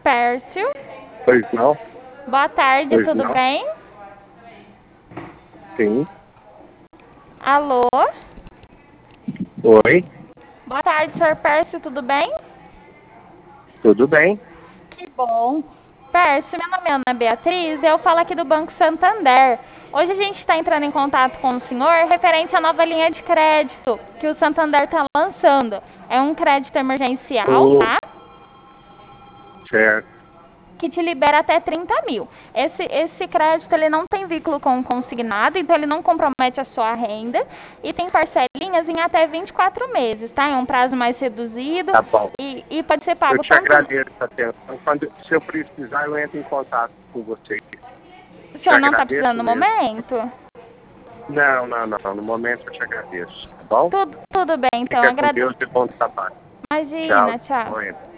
Pércio. Pois não? Boa tarde, Pois tudo não? bem? Sim. Alô? Oi, Boa tarde, senhor Pércio, tudo bem? tudo bem? Que bom. Pércio, meu nome é Ana Beatriz e eu falo aqui do Banco Santander. Hoje a gente está entrando em contato com o senhor referente à nova linha de crédito que o Santander está lançando. É um crédito emergencial, Oh, tá? certo. Que te libera até 30 mil. Esse crédito ele não tem vínculo com consignado, então ele não compromete a sua renda e tem parcelinhas em até 24 meses, tá? É um prazo mais reduzido Tá bom. e pode ser Eu pago te tanto. agradeço a atenção. Se eu precisar, eu entro em contato com você. O Te senhor não está agradeço precisando no mesmo. momento? Não, não, não. No momento eu te agradeço, tá bom? Tudo bem, então. Fica com Deus e bom trabalho. Imagina, Tchau. tchau. Bom.